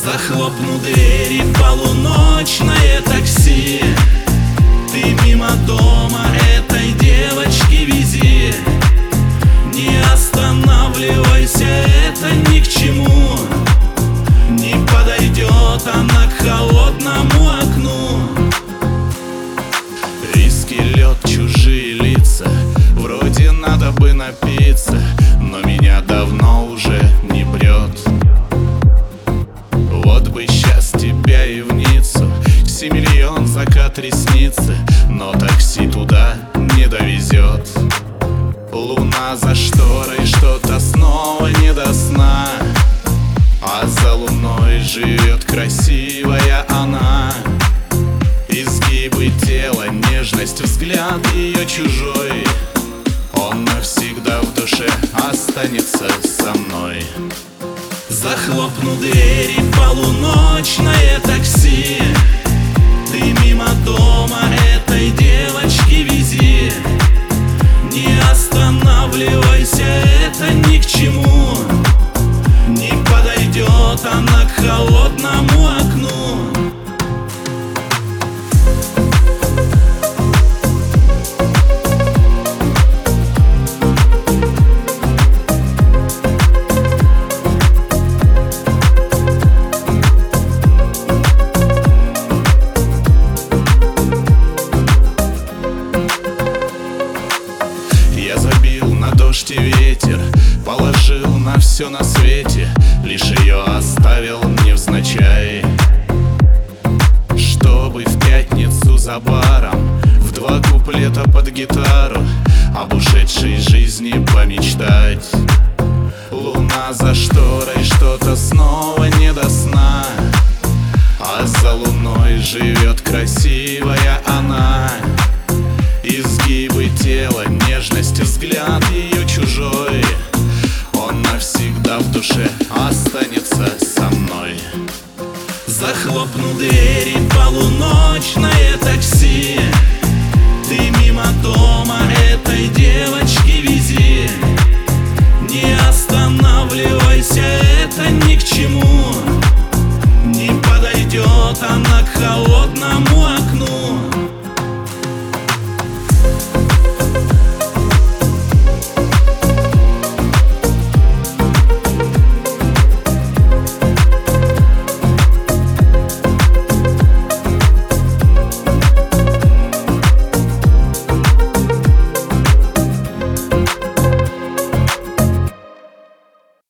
Захлопну двери, полуночное такси. Ты мимо дома этой девочки вези. Не останавливайся, это ни к чему. Не подойдет она к холодному окну. Виски, лед, чужие лица. Вроде надо бы напиться, но меня давно уже не прет. Вот бы сейчас тебя и в Ниццу, 7 миллион закат ресницы, но такси туда не довезет. Луна за шторой, что-то снова не до сна, а за луной живет красивая она. Изгибы тела, нежность, взгляд ее чужой, он навсегда в душе останется со мной. Захлопну двери, полуночное такси. Ты мимо дома этой девочки вези. Не останавливайся, это ни к чему. Не подойдет она к холодному окну. Я забил на дождь и ветер, положил на все на свете, лишь ее оставил невзначай. Чтобы в пятницу за баром в 2 куплета под гитару об ушедшей жизни помечтать. Луна за шторой, что-то снова не до сна, а за луной живет красивая она. Изгибы тела, нежность, взгляд ее чужой, он навсегда в душе останется со мной. Захлопну дверь.